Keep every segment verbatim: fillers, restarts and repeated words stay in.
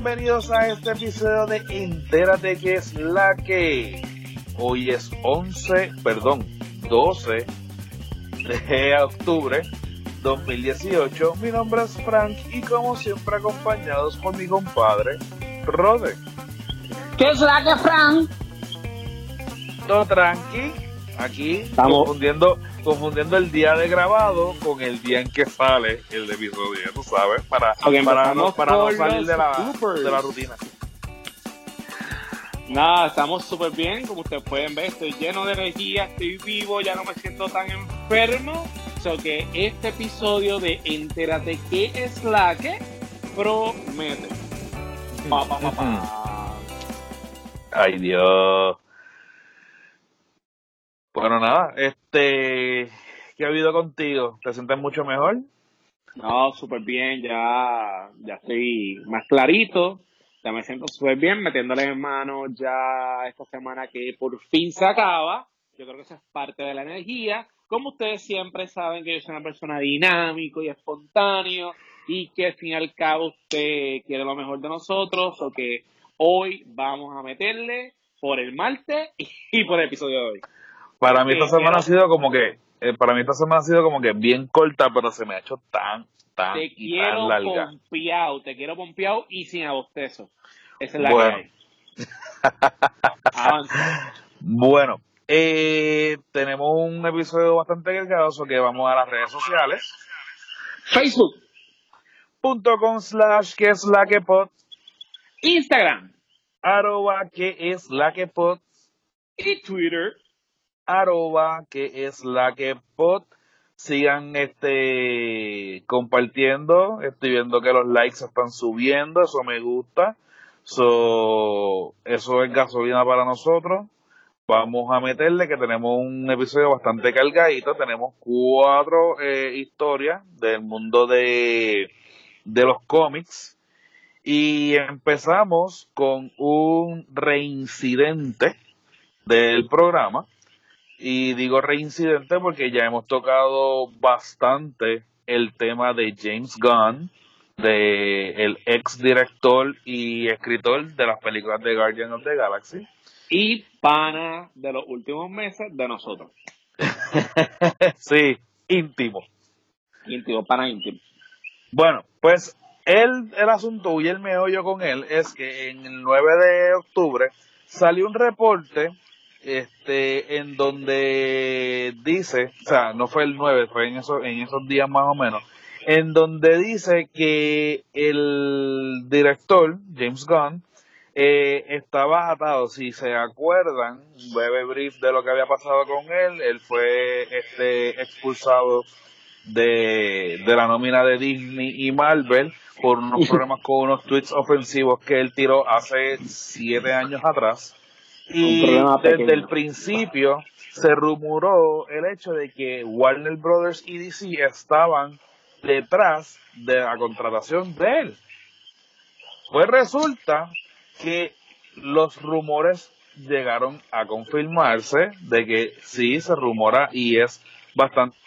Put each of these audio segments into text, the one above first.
bienvenidos a este episodio de Entérate que es la que. Hoy es once, perdón, doce de octubre dos mil dieciocho. Mi nombre es Frank y como siempre acompañados por mi compadre Rode. ¿Qué es la que, Frank? Todo tranqui, aquí Estamos confundiendo, confundiendo el día de grabado con el día en que sale el episodio, tú sabes, para, okay, para, no, para no por salir de la, bloopers. de la rutina. Nada, estamos súper bien, como ustedes pueden ver, estoy lleno de energía, estoy vivo, ya no me siento tan enfermo. So que este episodio de Entérate qué es la que promete. Pa, pa, pa, pa. Ay, Dios. Bueno, nada, este, ¿qué ha habido contigo? ¿Te sientes mucho mejor? No, súper bien, ya, ya estoy más clarito, ya me siento súper bien, metiéndole en mano ya esta semana que por fin se acaba. Yo creo que eso es parte de la energía. Como ustedes siempre saben que yo soy una persona dinámico y espontáneo y que al fin y al cabo usted quiere lo mejor de nosotros, o que hoy vamos a meterle por el martes y por el episodio de hoy. Para mí esta semana Pero ha sido como que, eh, para mí esta semana ha sido como que bien corta, pero se me ha hecho tan, tan te y quiero tan larga. pompeado, te quiero pompeado y sin abostezo. Esa es la Bueno. que hay. Avanza. Bueno, eh, tenemos un episodio bastante cargado, que vamos a las redes sociales. Facebook, Punto com slash que es la que pod, Instagram arroba que es la que pod, y Twitter. arroba que es la que pod. Sigan este compartiendo. Estoy viendo que los likes están subiendo, eso me gusta. So, eso es gasolina para nosotros. Vamos a meterle que tenemos un episodio bastante cargadito. Tenemos cuatro eh, historias del mundo de, de los cómics. Y empezamos con un reincidente del programa. Y digo reincidente porque ya hemos tocado bastante el tema de James Gunn, de el ex director y escritor de las películas de Guardians of the Galaxy. Y pana de los últimos meses de nosotros. Sí, íntimo. Íntimo, pana íntimo. Bueno, pues el, el asunto y el meollo con él es que en el nueve de octubre salió un reporte este en donde dice, o sea, no fue el nueve, fue en esos, en esos días más o menos, en donde dice que el director, James Gunn, eh, estaba atado. Si se acuerdan, un breve brief de lo que había pasado con él, él fue este expulsado de, de la nómina de Disney y Marvel por unos problemas con unos tweets ofensivos que él tiró hace siete años atrás. Y desde el principio se rumoró el hecho de que Warner Brothers y D C estaban detrás de la contratación de él. Pues resulta que los rumores llegaron a confirmarse de que sí se rumora y es bastante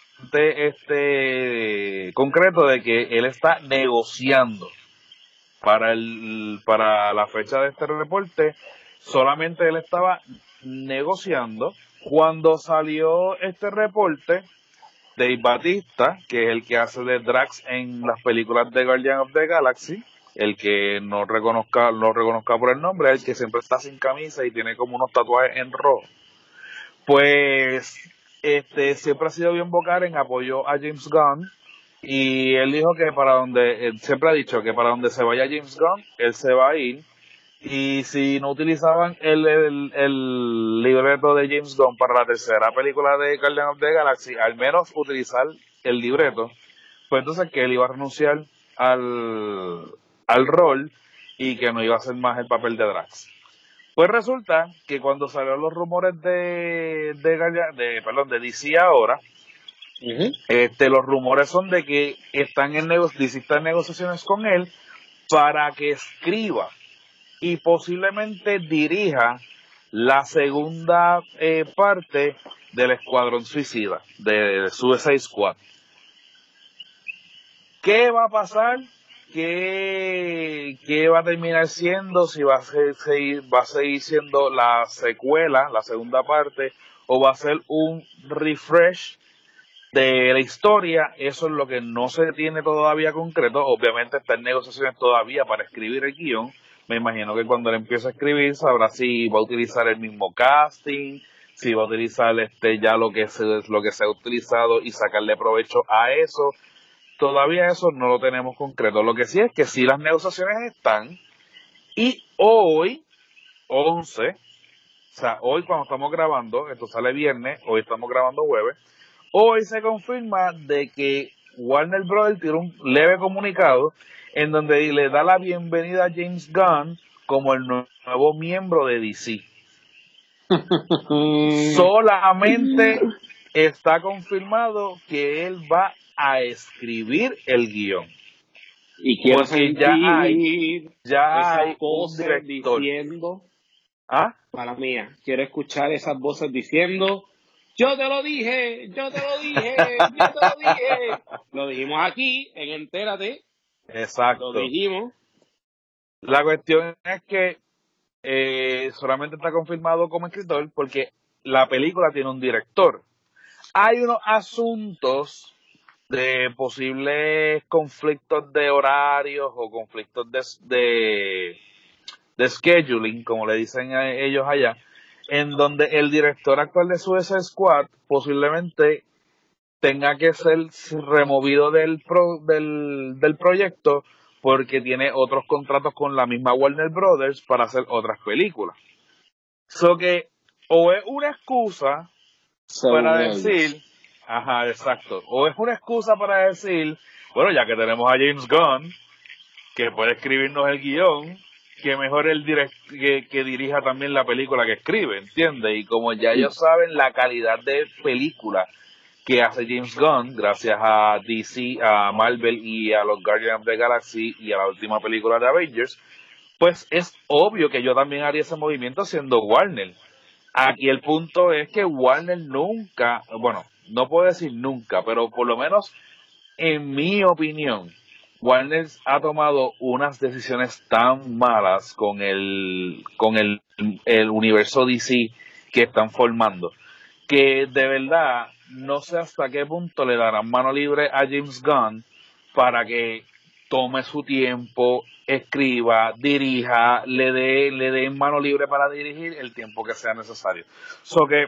este concreto de que él está negociando para el para la fecha de este reporte. Solamente él estaba negociando cuando salió este reporte. Dave Bautista, que es el que hace de Drax en las películas de Guardians of the Galaxy, el que no reconozca, no reconozca por el nombre, el que siempre está sin camisa y tiene como unos tatuajes en rojo, pues este siempre ha sido bien vocal en apoyo a James Gunn, y él dijo que para donde, él siempre ha dicho que para donde se vaya James Gunn, él se va a ir. Y si no utilizaban el, el, el libreto de James Gunn para la tercera película de Guardians of the Galaxy, al menos utilizar el libreto, pues entonces que él iba a renunciar al, al rol y que no iba a hacer más el papel de Drax. Pues resulta que cuando salieron los rumores de de, de, perdón, de D C ahora, uh-huh. este, los rumores son de que están en, nego- D C está en negociaciones con él para que escriba y posiblemente dirija la segunda eh, parte del Escuadrón Suicida, de, de Suicide Squad. ¿Qué va a pasar? qué, qué va a terminar siendo, si va a, ser, seguir, va a seguir siendo la secuela, la segunda parte, o va a ser un refresh de la historia. Eso es lo que no se tiene todavía concreto. Obviamente está en negociaciones todavía para escribir el guión. Me imagino que cuando él empiece a escribir sabrá si va a utilizar el mismo casting, si va a utilizar este ya lo que se, lo que se ha utilizado y sacarle provecho a eso. Todavía eso no lo tenemos concreto. Lo que sí es que sí las negociaciones están, y hoy, once, o sea, hoy cuando estamos grabando, esto sale viernes, hoy estamos grabando jueves, hoy se confirma de que Warner Brothers tiene un leve comunicado en donde le da la bienvenida a James Gunn como el nuevo miembro de D C. Solamente está confirmado que él va a escribir el guión. Y quiero Porque sentir ya hay, ya esas hay un voces director. diciendo, ¿Ah? para mía, quiero escuchar esas voces diciendo, yo te lo dije, yo te lo dije, yo te lo dije. Lo dijimos aquí en Entérate. Exacto. Lo dijimos. La cuestión es que eh, solamente está confirmado como escritor porque la película tiene un director. Hay unos asuntos de posibles conflictos de horarios o conflictos de, de, de scheduling, como le dicen a ellos allá, en donde el director actual de Suicide Squad posiblemente tenga que ser removido del, pro, del, del proyecto porque tiene otros contratos con la misma Warner Brothers para hacer otras películas. So que o es una excusa Según para ellos. decir, ajá, exacto, o es una excusa para decir, bueno, ya que tenemos a James Gunn, que puede escribirnos el guión, que mejor el direct que, que dirija también la película que escribe, ¿entiendes? Y como ya ellos saben la calidad de película que hace James Gunn, gracias a D C, a Marvel y a los Guardians of the Galaxy y a la última película de Avengers, pues es obvio que yo también haría ese movimiento siendo Warner. Aquí el punto es que Warner nunca, bueno, no puedo decir nunca, pero por lo menos en mi opinión, Warner ha tomado unas decisiones tan malas con el con el, el universo D C que están formando, que de verdad no sé hasta qué punto le darán mano libre a James Gunn para que tome su tiempo, escriba, dirija, le dé le dé mano libre para dirigir el tiempo que sea necesario. So que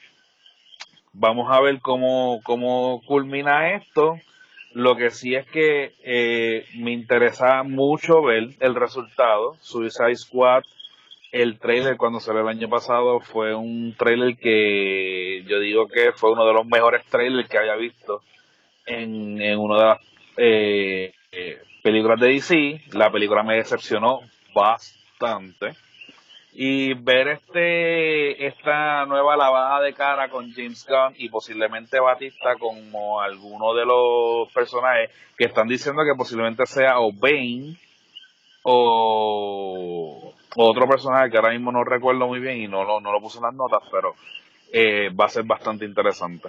vamos a ver cómo, cómo culmina esto. Lo que sí es que eh, me interesa mucho ver el resultado. Suicide Squad, el trailer cuando salió el año pasado fue un trailer que yo digo que fue uno de los mejores trailers que haya visto en, en una de las eh, eh, películas de D C. La película me decepcionó bastante. Y ver este esta nueva lavada de cara con James Gunn y posiblemente Batista como alguno de los personajes que están diciendo que posiblemente sea o Bane o otro personaje que ahora mismo no recuerdo muy bien y no lo, no lo puse en las notas, pero eh, va a ser bastante interesante.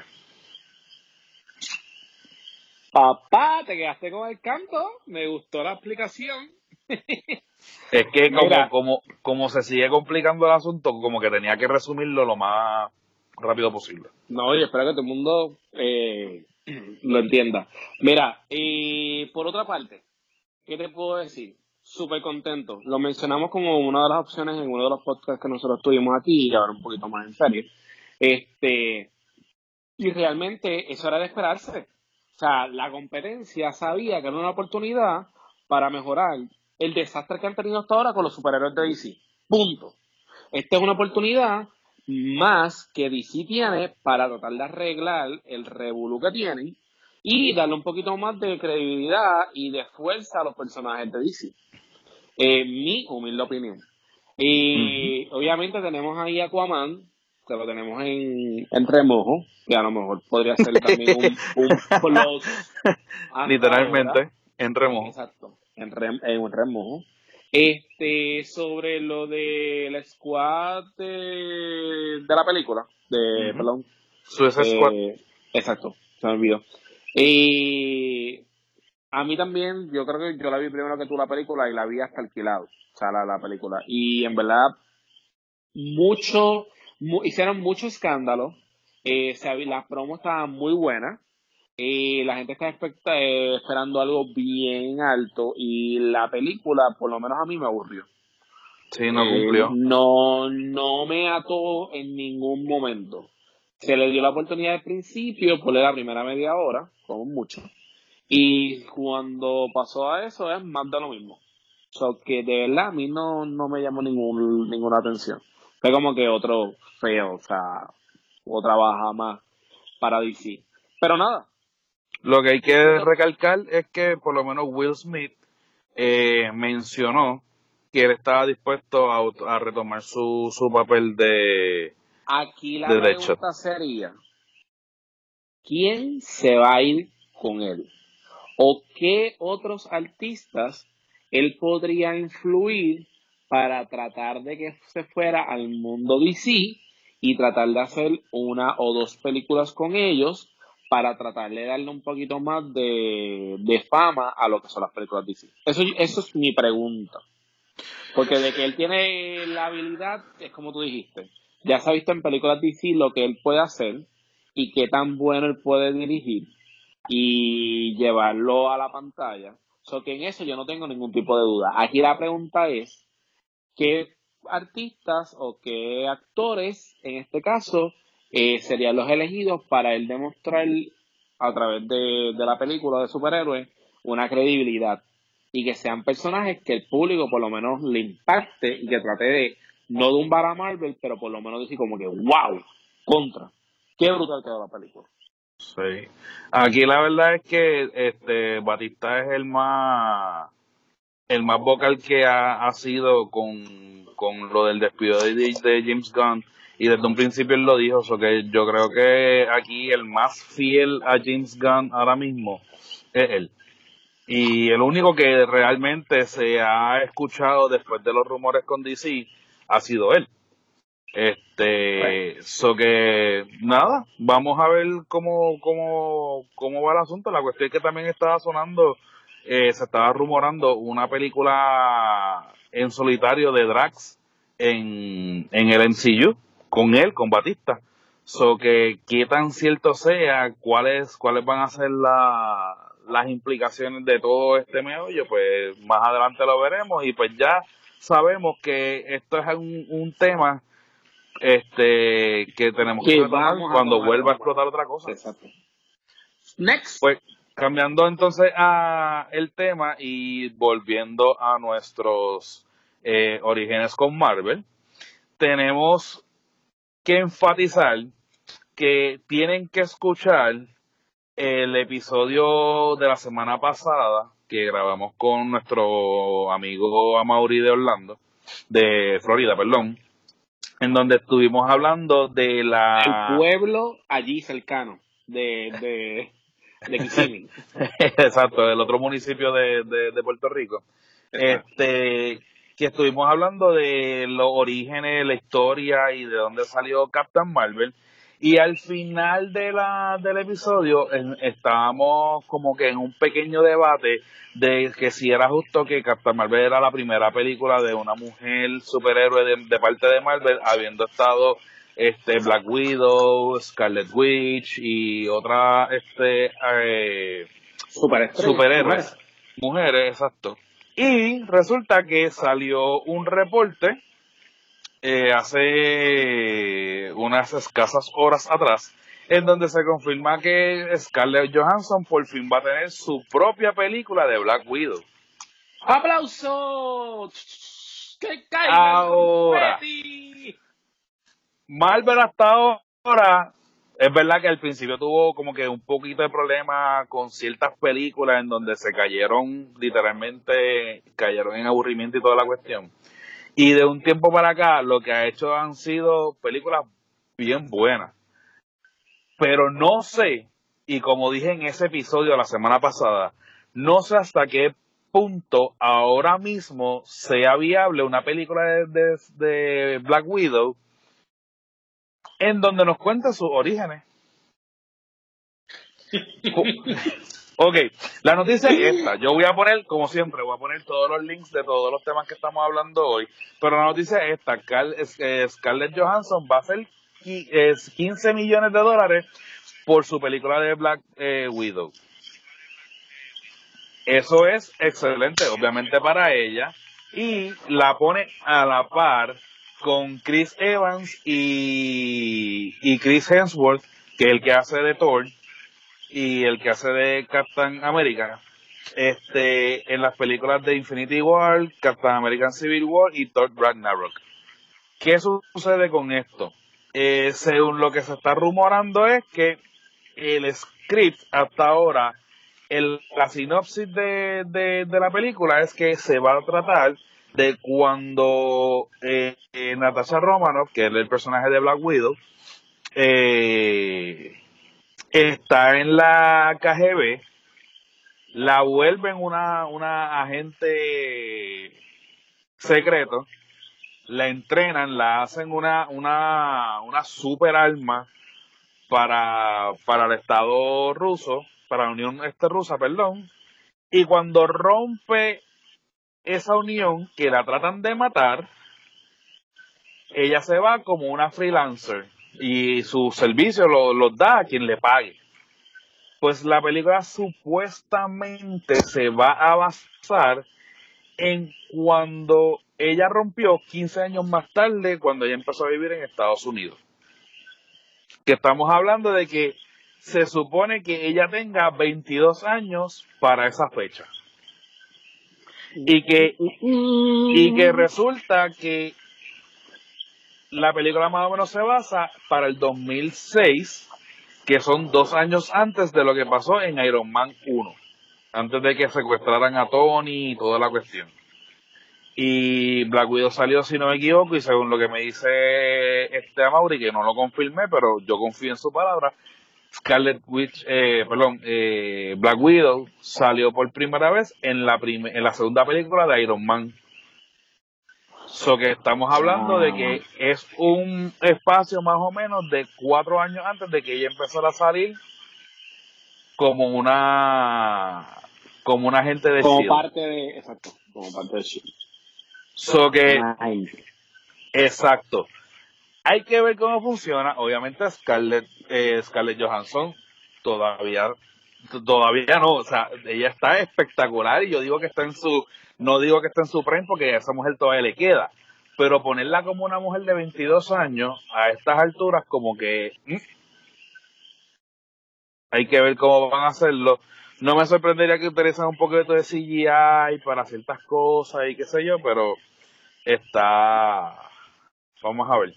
Papá, te quedaste con el canto, me gustó la explicación. Es que como, Mira. como, como se sigue complicando el asunto, como que tenía que resumirlo lo más rápido posible. No, y espero que todo el mundo eh, lo entienda. Mira, y por otra parte, ¿qué te puedo decir? Súper contento. Lo mencionamos como una de las opciones en uno de los podcasts que nosotros tuvimos aquí, y ahora un poquito más en serio. Este, y realmente eso era de esperarse. O sea, la competencia sabía que era una oportunidad para mejorar el desastre que han tenido hasta ahora con los superhéroes de D C. Punto. Esta es una oportunidad más que D C tiene para tratar de arreglar el revolú que tienen y darle un poquito más de credibilidad y de fuerza a los personajes de D C. En mi humilde opinión. Y uh-huh. Obviamente tenemos ahí a Aquaman, que lo tenemos en, en remojo, que a lo mejor podría ser también un, un plus. Literalmente, ahora. en remojo. Exacto, en, rem, en un remojo. Este, sobre lo de la squad de, de la película, de, uh-huh. perdón. Suicide eh, Squad. Exacto, se me olvidó. Y A mí también, yo creo que yo la vi primero que tú la película y la vi hasta alquilado, o sea, la, la película. Y en verdad, mucho, mu- hicieron mucho escándalo, eh, se había- las promos estaban muy buenas, y la gente está expecta- eh, esperando algo bien alto y la película, por lo menos a mí me aburrió. Sí, no Eh, cumplió. no, no me ató en ningún momento. Se le dio la oportunidad al principio, por la primera media hora, como mucho. Y cuando pasó a eso es más de lo mismo. So que de verdad a mí no, no me llamó ningún, ninguna atención. Fue como que otro feo, o sea, otra baja más para D C. Pero nada, Lo que hay que siento- recalcar es que por lo menos Will Smith eh, mencionó que él estaba dispuesto a, a retomar su, su papel de, aquí la de Deadshot. pregunta sería, ¿quién se va a ir con él? ¿O qué otros artistas él podría influir para tratar de que se fuera al mundo D C y tratar de hacer una o dos películas con ellos para tratar de darle un poquito más de, de fama a lo que son las películas D C? Eso, eso es mi pregunta. Porque de que él tiene la habilidad, es como tú dijiste, ya se ha visto en películas D C lo que él puede hacer y qué tan bueno él puede dirigir y llevarlo a la pantalla. So que en eso yo no tengo ningún tipo de duda. Aquí la pregunta es, ¿qué artistas o qué actores, en este caso, eh, serían los elegidos para él demostrar a través de, de la película de superhéroes una credibilidad? Y que sean personajes que el público por lo menos le impacte y que trate de, no de un bar a Marvel, pero por lo menos decir como que, wow, contra. Qué brutal quedó la película. Sí. Aquí la verdad es que este Batista es el más el más vocal que ha, ha sido con, con lo del despido de, de James Gunn, y desde un principio él lo dijo, so que yo creo que aquí el más fiel a James Gunn ahora mismo es él. Y el único que realmente se ha escuchado después de los rumores con D C ha sido él. Pues, Este, so que nada, vamos a ver cómo, cómo, cómo va el asunto. La cuestión es que también estaba sonando, eh, se estaba rumorando una película en solitario de Drax en, en el M C U, con él, con Batista. So que qué tan cierto sea, cuáles, cuáles van a ser la, las implicaciones de todo este meollo, pues más adelante lo veremos, y pues ya sabemos que esto es un, un tema este que tenemos que que retomar vamos a cuando tomar vuelva a en cuenta. explotar otra cosa. Exacto. Next. Pues cambiando entonces a el tema y volviendo a nuestros eh, orígenes con Marvel, tenemos que enfatizar que tienen que escuchar el episodio de la semana pasada que grabamos con nuestro amigo Amaury de Orlando, de Florida, perdón, en donde estuvimos hablando de El la... pueblo allí cercano de, de, de Kissimmee. Exacto, del otro municipio de, de, de Puerto Rico. Exacto. Este, que estuvimos hablando de los orígenes, la historia y de dónde salió Captain Marvel. Y al final de la, del episodio en- estábamos como que en un pequeño debate de que si era justo que Captain Marvel era la primera película de una mujer superhéroe de, de parte de Marvel, habiendo estado este Black Widow, Scarlet Witch y otra este eh, Superestrella. superhéroes, mujeres, exacto. Y resulta que salió un reporte eh, hace unas escasas horas atrás, en donde se confirma que Scarlett Johansson por fin va a tener su propia película de Black Widow. ¡Aplauso! ¡Que caiga el Ahora, confeti! Marvel hasta ahora, es verdad que al principio tuvo como que un poquito de problema con ciertas películas en donde se cayeron, literalmente, cayeron en aburrimiento y toda la cuestión. Y de un tiempo para acá, lo que ha hecho han sido películas bien buenas. Pero no sé, y como dije en ese episodio la semana pasada, no sé hasta qué punto ahora mismo sea viable una película de, de, de Black Widow en donde nos cuenta sus orígenes. Ok, la noticia es esta. Yo voy a poner, como siempre, voy a poner todos los links de todos los temas que estamos hablando hoy. Pero la noticia es esta. Car eh, Scarlett Johansson va a hacer quince millones de dólares por su película de Black eh, Widow. Eso es excelente, obviamente, para ella. Y la pone a la par con Chris Evans y, y Chris Hemsworth, que es el que hace de Thor y el que hace de Captain America, este, en las películas de Infinity War, Captain American Civil War y Thor Ragnarok. ¿Qué sucede con esto? Eh, según lo que se está rumorando es que el script hasta ahora, el, la sinopsis de, de, de la película es que se va a tratar de cuando eh, eh, Natasha Romanoff, que es el personaje de Black Widow, eh, está en la K G B, la vuelven una, una agente secreto, la entrenan, la hacen una, una, una super arma para, para el Estado ruso, para la Unión este, Rusa, perdón, y cuando rompe esa unión, que la tratan de matar, ella se va como una freelancer y su servicio los lo da a quien le pague. Pues la película supuestamente se va a basar en cuando ella rompió quince años más tarde, cuando ella empezó a vivir en Estados Unidos. Que estamos hablando de que se supone que ella tenga veintidós años para esa fecha. Y que, y que resulta que la película más o menos se basa para el dos mil seis, que son dos años antes de lo que pasó en Iron Man uno, antes de que secuestraran a Tony y toda la cuestión. Y Black Widow salió, si no me equivoco, y según lo que me dice este Amaury, que no lo confirmé, pero yo confío en su palabra, Scarlet Witch, eh, perdón, eh, Black Widow salió por primera vez en la, prime en la segunda película de Iron Man. So que estamos hablando de que es un espacio más o menos de cuatro años antes de que ella empezara a salir como una como una agente de como Shield. parte de exacto como parte de Shield. So que Ay. Exacto, hay que ver cómo funciona. Obviamente Scarlett eh, Scarlett Johansson todavía todavía no, o sea, ella está espectacular y yo digo que está en su no digo que está en su prime porque a esa mujer todavía le queda, pero ponerla como una mujer de veintidós años a estas alturas como que ¿hmm? Hay que ver cómo van a hacerlo. No me sorprendería que utilicen un poquito de C G I para ciertas cosas y qué sé yo, pero está... Vamos a ver.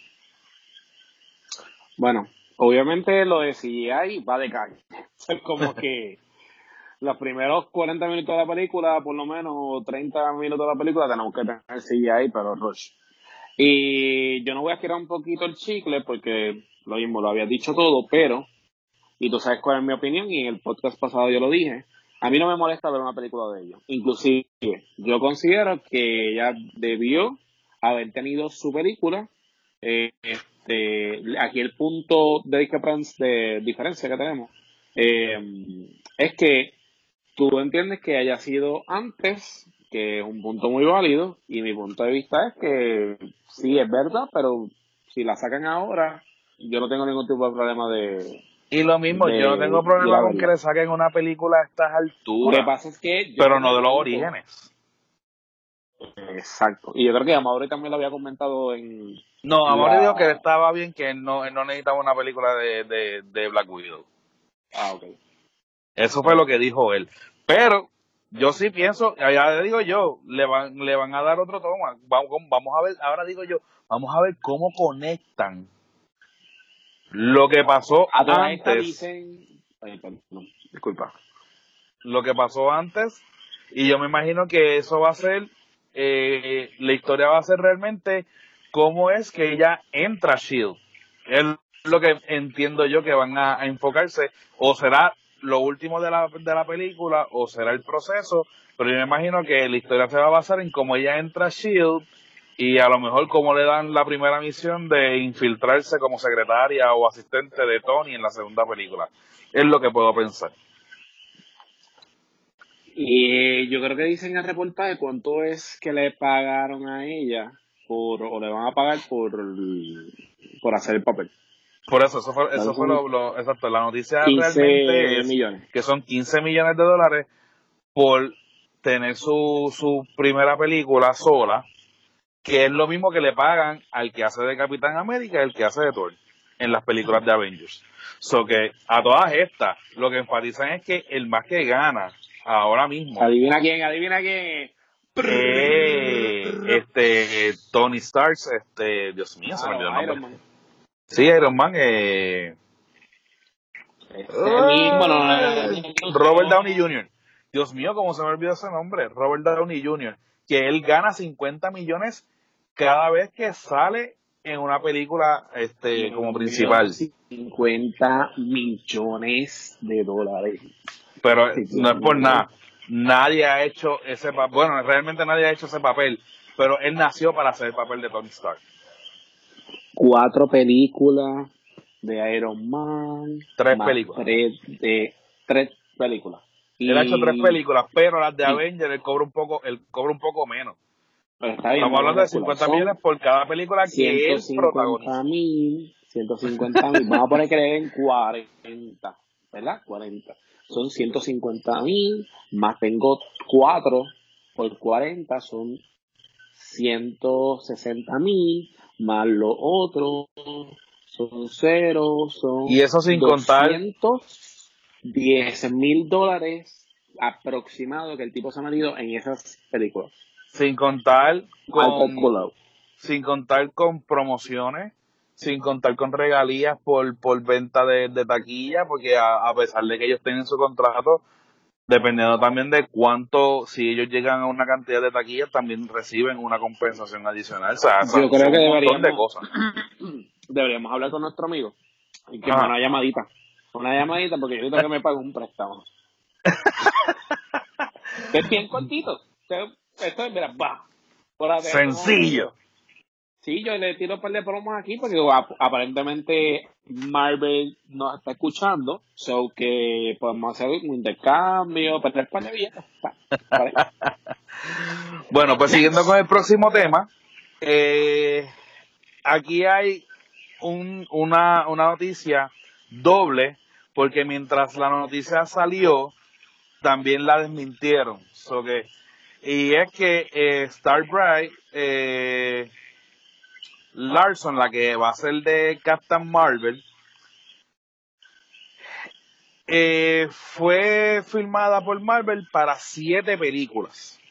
Bueno, obviamente lo de C G I va de calle. Es como que los primeros cuarenta minutos de la película, por lo menos treinta minutos de la película, tenemos que tener C G I, pero rush. Y yo no voy a estirar un poquito el chicle porque lo mismo lo había dicho todo, pero, y tú sabes cuál es mi opinión, y en el podcast pasado yo lo dije, a mí no me molesta ver una película de ellos. Inclusive, yo considero que ella debió haber tenido su película. Eh, este, aquí el punto de discrepancia, de diferencia que tenemos eh, es que tú entiendes que haya sido antes, que es un punto muy válido, y mi punto de vista es que sí es verdad, pero si la sacan ahora, yo no tengo ningún tipo de problema de... Y lo mismo, de, yo no tengo problema con que le saquen una película a estas alturas. Lo que pasa es que... Pero no de los orígenes. Exacto. Y yo creo que Amaury también lo había comentado en... No, Amaury la... dijo que estaba bien, que él no, él no necesitaba una película de, de, de Black Widow. Ah, ok. Eso fue lo que dijo él. Pero yo sí pienso, ya le digo yo, le van, le van a dar otro toma. Vamos, vamos a ver, ahora digo yo, vamos a ver cómo conectan lo que pasó a antes. Dicen... Ay, perdón, disculpa. Lo que pasó antes, y yo me imagino que eso va a ser, eh, la historia va a ser realmente cómo es que ella entra a Shield. Es lo que entiendo yo que van a, a enfocarse, o será lo último de la, de la película, o será el proceso, pero yo me imagino que la historia se va a basar en cómo ella entra a Shield, y a lo mejor cómo le dan la primera misión de infiltrarse como secretaria o asistente de Tony en la segunda película. Es lo que puedo pensar. Y yo creo que dicen en el reportaje cuánto es que le pagaron a ella por, o le van a pagar por, por hacer el papel. Por eso, eso fue, eso fue lo, lo exacto. La noticia realmente quince es millones. que son quince millones de dólares por tener su, su primera película sola, que es lo mismo que le pagan al que hace de Capitán América y el que hace de Thor en las películas de Avengers. So que a todas estas, lo que enfatizan es que el más que gana ahora mismo. Adivina quién, adivina quién. Eh, este Tony Stark, este, Dios mío, se me olvidó el nombre. Iron Man. Sí, Iron Man, eh, Este mismo, no, no, no, Robert Downey junior Dios mío, cómo se me olvidó ese nombre, Robert Downey junior Que él gana cincuenta millones cada vez que sale en una película este como principal. cincuenta millones de dólares. Pero no es por nada. Nadie ha hecho ese papel. Bueno, realmente nadie ha hecho ese papel. Pero él nació para hacer el papel de Tony Stark. Cuatro películas de Iron Man. Tres películas. Tres, de, tres películas. Él ha hecho tres películas, pero las de sí. Avengers él cobra un poco, él cobra un poco menos. Pero está bien, estamos hablando de cincuenta millones por cada película que él protagoniza. Mil, ciento cincuenta mil, vamos a poner que le den cuarenta, ¿verdad? cuarenta. Son ciento cincuenta mil, más tengo cuatro por cuarenta, son ciento sesenta mil, más lo otro son cero, son y eso sin contar doscientos diez mil dólares aproximado que el tipo se ha metido en esas películas. Sin contar con sin contar con promociones, sin contar con regalías por, por venta de, de taquilla, porque a, a pesar de que ellos tienen su contrato, dependiendo también de cuánto, si ellos llegan a una cantidad de taquillas, también reciben una compensación adicional. O sea, yo son, creo son que un montón deberíamos, de cosas. Deberíamos hablar con nuestro amigo y que una llamadita. Una llamadita porque yo necesito que me pague un préstamo. Es bien cortito. Esto es, mira, va. Sencillo. Sí, yo le tiro un par de promos aquí porque aparentemente Marvel nos está escuchando, so que podemos hacer un intercambio, perder un par de billetes. Bueno, pues siguiendo con el próximo tema, eh, aquí hay un, una, una noticia doble, porque mientras la noticia salió, también la desmintieron. So que, y es que eh, Starbright, eh, Larson, la que va a ser de Captain Marvel, eh, fue filmada por Marvel para siete películas.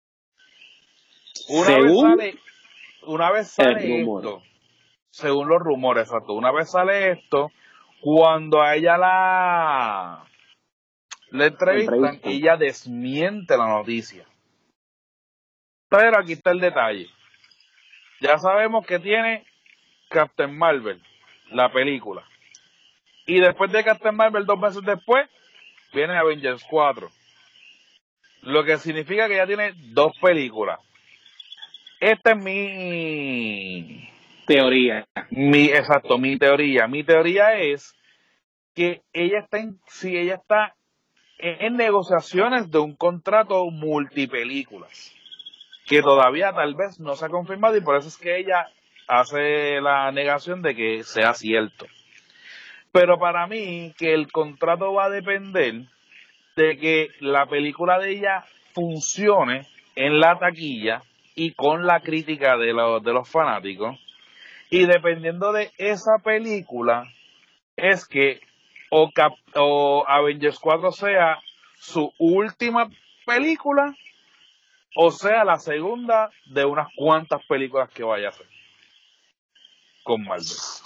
Una según vez sale, una vez sale esto, según los rumores, exacto, una vez sale esto, cuando a ella la le entrevistan, ella desmiente la noticia. Pero aquí está el detalle. Ya sabemos que tiene Captain Marvel, la película. Y después de Captain Marvel, dos meses después, viene Avengers cuatro. Lo que significa que ya tiene dos películas. Esta es mi teoría. Mi, exacto, mi teoría. Mi teoría es que ella está en, si ella está en, en negociaciones de un contrato multipelículas, que todavía tal vez no se ha confirmado y por eso es que ella hace la negación de que sea cierto. Pero para mí que el contrato va a depender de que la película de ella funcione en la taquilla y con la crítica de los, de los fanáticos. Y dependiendo de esa película, es que o, Cap, o Avengers cuatro sea su última película, o sea la segunda de unas cuantas películas que vaya a hacer con Marvel.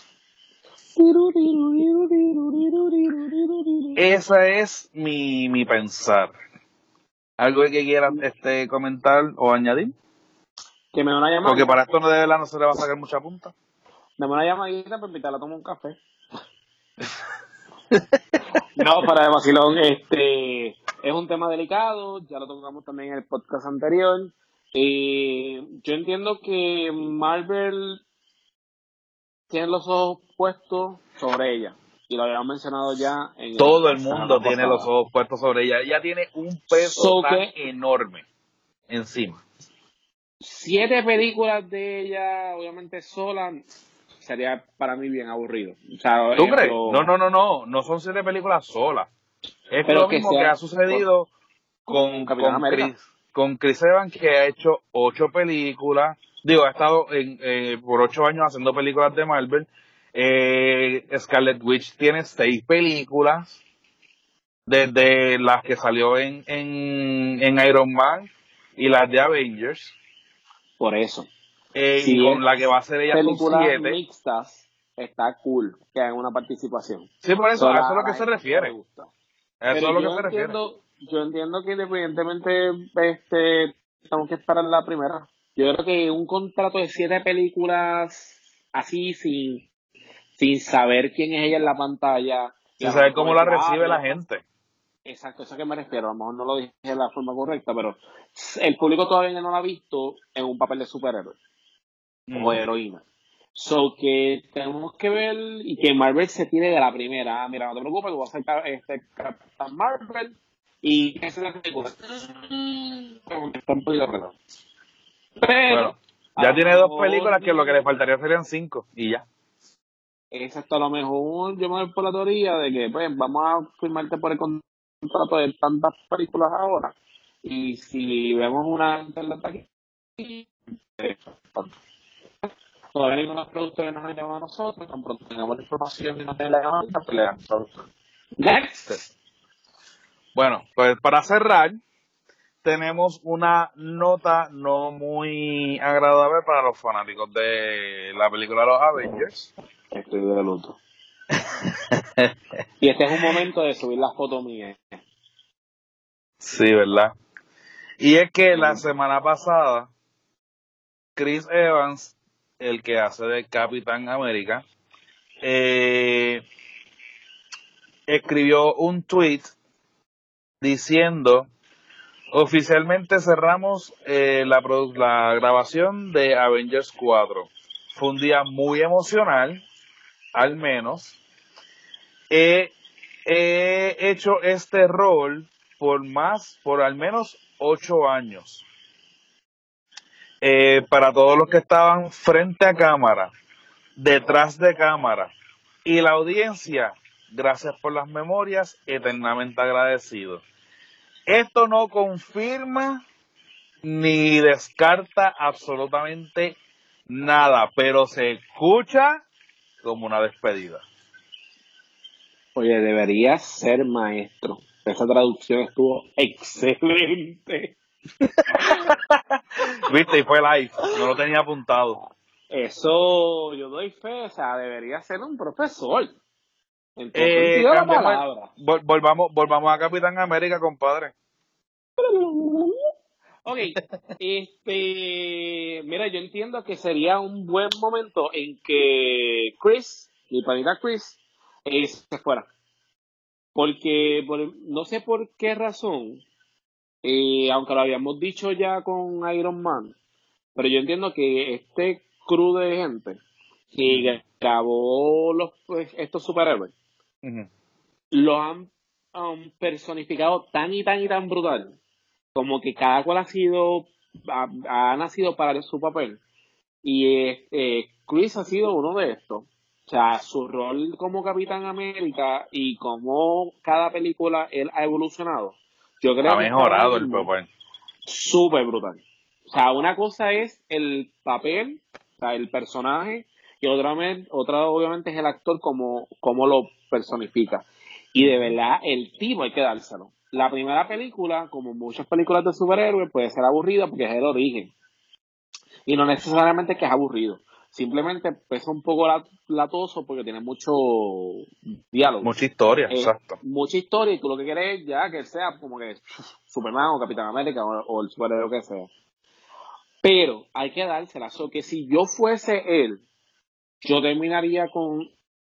Ese es mi, mi pensar. ¿Algo que quieras este, comentar o añadir? Que me van a llamar. Porque para esto no de verdad no se le va a sacar mucha punta. Dame una llamadita para invitarla a tomar un café. No, para de vacilón, este es un tema delicado, ya lo tocamos también en el podcast anterior. Eh, yo entiendo que Marvel tiene los ojos puestos sobre ella. y lo habíamos mencionado ya en todo el, el mundo tiene los ojos puestos sobre ella. Ella tiene un peso so tan que, enorme encima. Siete películas de ella, obviamente sola, sería para mí bien aburrido. O sea, ¿tú crees? Lo... No, no, no, no, no son siete películas solas. Es pero lo mismo que, sea, que ha sucedido con, con, con, Chris, con Chris Evans, que ha hecho ocho películas. Digo, ha estado en, eh, por ocho años haciendo películas de Marvel. Eh, Scarlet Witch tiene seis películas, desde las que salió en, en, en Iron Man y las de Avengers. Por eso. Eh, si y con la que va a ser ella son siete. Mixtas, está cool que haga una participación. Sí, por eso, so, a eso es lo que se refiere. A eso Pero es lo que yo se entiendo, refiere. Yo entiendo que independientemente este, tenemos que esperar la primera. Yo creo que un contrato de siete películas así sin, sin saber quién es ella en la pantalla. Sin saber cómo la recibe la gente. Exacto, eso a que me refiero. A lo mejor no lo dije de la forma correcta, pero el público todavía no la ha visto en un papel de superhéroe mm. o heroína. So que tenemos que ver y que Marvel se tire de la primera. Ah, mira, no te preocupes, voy a hacer este Captain Marvel y que se la película. Pero bueno, ya tiene dos películas que lo que le faltaría serían cinco y ya. Exacto, a lo mejor yo me voy por la teoría de que pues vamos a firmarte por el contrato de tantas películas ahora y si vemos una aquí eh, todavía hay unos productos que nos han llamado a nosotros, tan pronto tengamos la información y nos den la llamada, pelean. Next. Bueno, pues para cerrar, tenemos una nota no muy agradable para los fanáticos de la película de los Avengers. Estoy de luto. Y este es un momento de subir las fotos mías. Sí, ¿verdad? Y es que la semana pasada, Chris Evans, el que hace de Capitán América, eh, escribió un tweet diciendo: oficialmente cerramos eh, la, la grabación de Avengers cuatro. Fue un día muy emocional, al menos. He, he hecho este rol por más, por al menos ocho años. Eh, para todos los que estaban frente a cámara, detrás de cámara y la audiencia, gracias por las memorias, eternamente agradecido. Esto no confirma ni descarta absolutamente nada, pero se escucha como una despedida. Oye, deberías ser maestro. Esa traducción estuvo excelente. Viste, y fue live, no lo tenía apuntado. Eso, yo doy fe, o sea, debería ser un profesor. En todo eh, sentido de la palabra. Vol- volvamos, volvamos a Capitán América, compadre. Ok, este, mira, yo entiendo que sería un buen momento en que Chris, mi panita Chris, eh, se fuera. Porque, por, no sé por qué razón, eh, aunque lo habíamos dicho ya con Iron Man, pero yo entiendo que este crew de gente que grabó los, pues, estos superhéroes, uh-huh. los han um, personificado tan y tan y tan brutal, como que cada cual ha sido, ha, ha nacido para su papel, y eh, Chris ha sido uno de estos. O sea, su rol como Capitán América y como cada película él ha evolucionado, yo creo ha que mejorado el papel. Súper brutal. O sea, una cosa es el papel, o sea, el personaje, y otra, otra obviamente es el actor como, como lo personifica. Y de verdad, el tipo hay que dárselo. La primera película, como muchas películas de superhéroes, puede ser aburrida porque es el origen. Y no necesariamente que es aburrido. Simplemente pesa un poco latoso porque tiene mucho diálogo. Mucha historia, eh, exacto. Mucha historia y tú lo que quieres es ya que sea como que Superman o Capitán América o, o el superhéroe que sea. Pero hay que dársela. So que si yo fuese él, yo terminaría con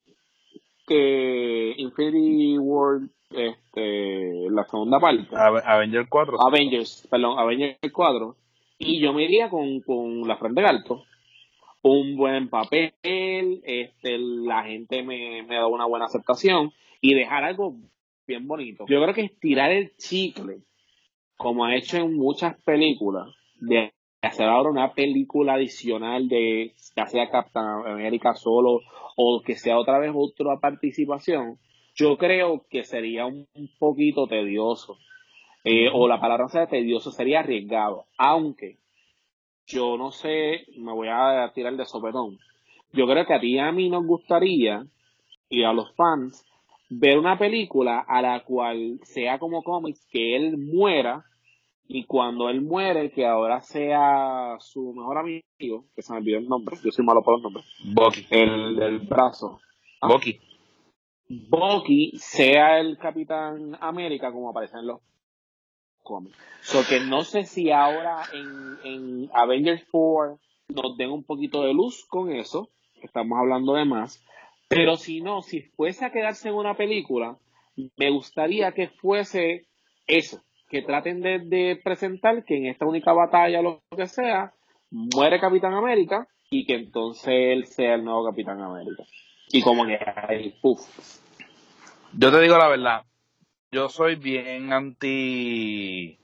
que Infinity War, este, la segunda parte. Avengers cuatro. Avengers, perdón, Avengers cuatro. Y yo me iría con, con la frente de alto. un buen papel, este, la gente me, me da una buena aceptación y dejar algo bien bonito. Yo creo que estirar el chicle, como ha hecho en muchas películas, de hacer ahora una película adicional de ya sea Captain America solo o que sea otra vez otra participación, yo creo que sería un, un poquito tedioso. Eh, o la palabra no sea tedioso, sería arriesgado. Aunque yo no sé, me voy a tirar de sopetón. Yo creo que a ti y a mí nos gustaría, y a los fans, ver una película a la cual sea como cómics, que él muera, y cuando él muere, que ahora sea su mejor amigo, que se me olvidó el nombre, yo soy malo por los nombres, Bucky. el del brazo. ¿Ah? Bucky. Bucky sea el Capitán América como aparece en los cómics. So que no sé si ahora en, en Avengers cuatro nos den un poquito de luz con eso, que estamos hablando de más, pero si no, si fuese a quedarse en una película, me gustaría que fuese eso, que traten de, de presentar que en esta única batalla, lo que sea, muere Capitán América y que entonces él sea el nuevo Capitán América. Y como que ahí, puff. Yo te digo la verdad, yo soy bien anti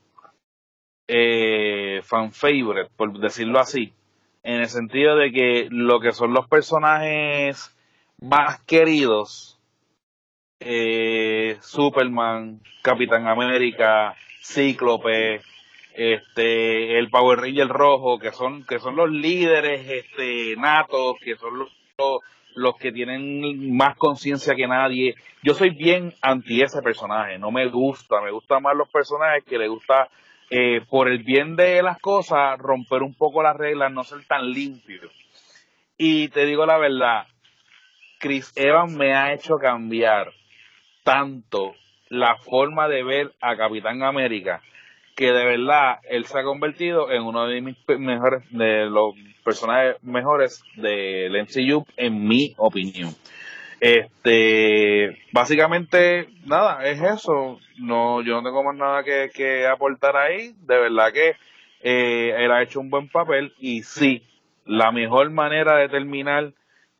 eh, fan favorite, por decirlo así, en el sentido de que lo que son los personajes más queridos, eh, Superman, Capitán América, Cíclope, este, el Power Ranger rojo, que son, que son los líderes, este, natos, que son los, los, los que tienen más conciencia que nadie. Yo soy bien anti ese personaje, no me gusta, me gustan más los personajes que le gusta, eh, por el bien de las cosas, romper un poco las reglas, no ser tan limpio. Y te digo la verdad, Chris Evans me ha hecho cambiar tanto la forma de ver a Capitán América, que de verdad él se ha convertido en uno de mis mejores, de los personajes mejores del M C U, en mi opinión. Este, básicamente, nada, es eso. No, yo no tengo más nada que, que aportar ahí. De verdad que eh, él ha hecho un buen papel y sí, la mejor manera de terminar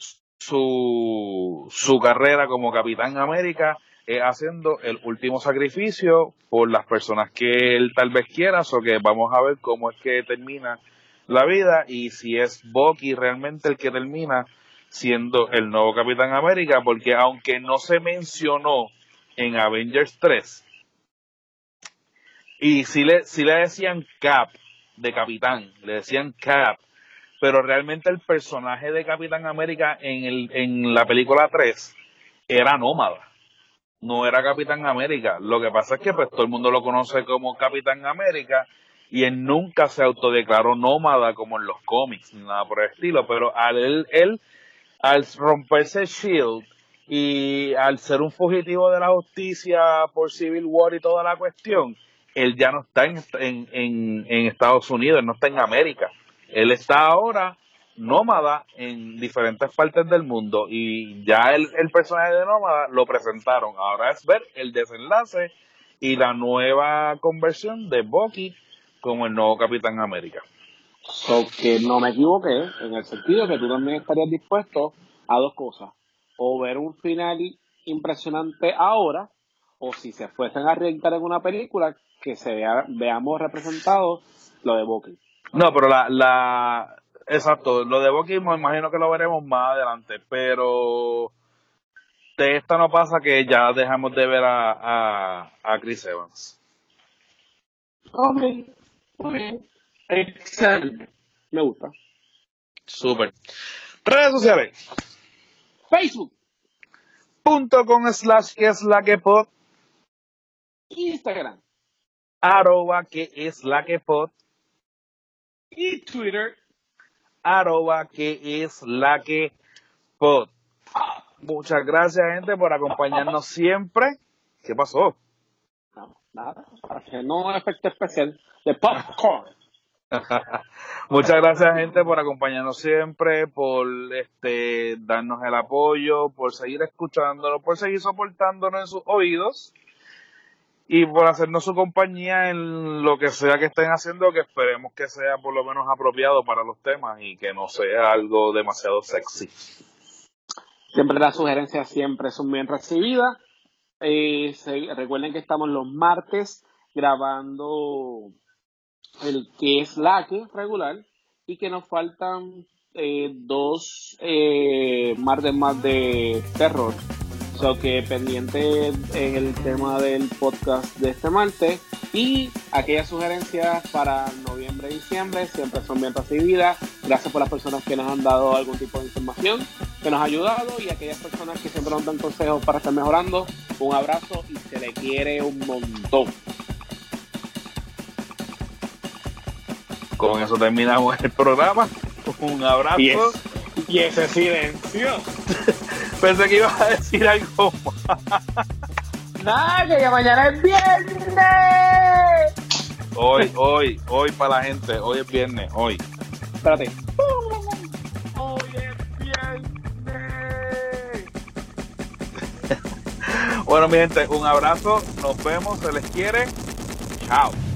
su, su carrera como Capitán América es haciendo el último sacrificio por las personas que él tal vez quiera, o que vamos a ver cómo es que termina la vida y si es Bucky realmente el que termina siendo el nuevo Capitán América, porque aunque no se mencionó en Avengers tres, y si le, si le decían Cap de Capitán, le decían Cap, pero realmente el personaje de Capitán América en, el, en la película tres era nómada, no era Capitán América. Lo que pasa es que pues todo el mundo lo conoce como Capitán América y él nunca se autodeclaró nómada como en los cómics, ni nada por el estilo, pero al él, él al romperse Shield y al ser un fugitivo de la justicia por Civil War y toda la cuestión, él ya no está en, en, en, en Estados Unidos, él no está en América. Él está ahora nómada en diferentes partes del mundo y ya el, el personaje de nómada lo presentaron. Ahora es ver el desenlace y la nueva conversión de Bucky como el nuevo Capitán América. So que no me equivoqué, en el sentido que tú también estarías dispuesto a dos cosas. O ver un final impresionante ahora, o si se fuesen a arriesgar en una película, que se vea, veamos representado lo de Bucky. No, pero la, la, exacto, lo de Bucky me imagino que lo veremos más adelante, pero de esta no pasa que ya dejamos de ver a, a, a Chris Evans. Ok, ok. Excelente. Me gusta. Súper. Redes sociales. Facebook. Punto con slash que es la que pod. Instagram. Arroba que es la que pod. Y Twitter. Arroba que es la que pod. Muchas gracias, gente, por acompañarnos siempre. ¿Qué pasó? No, nada. Para que no efecto especial de popcorn. Muchas gracias, gente, por acompañarnos siempre, por este darnos el apoyo, por seguir escuchándonos, por seguir soportándonos en sus oídos. y por hacernos su compañía en lo que sea que estén haciendo, que esperemos que sea por lo menos apropiado para los temas y que no sea algo demasiado sexy. Siempre las sugerencias siempre son bien recibidas. Eh, se, recuerden que estamos los martes grabando el que es la que regular y que nos faltan eh, dos eh, martes más de terror. So que pendiente en el tema del podcast de este martes y aquellas sugerencias para noviembre y diciembre siempre son bien recibidas. Gracias por las personas que nos han dado algún tipo de información que nos ha ayudado y aquellas personas que siempre nos dan consejos para estar mejorando. Un abrazo y se le quiere un montón. Con eso terminamos el programa. Un abrazo. Y, es, y ese silencio. Pensé que ibas a decir algo más. Nada, que ya mañana es viernes. Hoy, hoy, hoy para la gente. Hoy es viernes, hoy. Espérate. Hoy es viernes. Bueno, mi gente, un abrazo. Nos vemos. Se les quiere. Chao.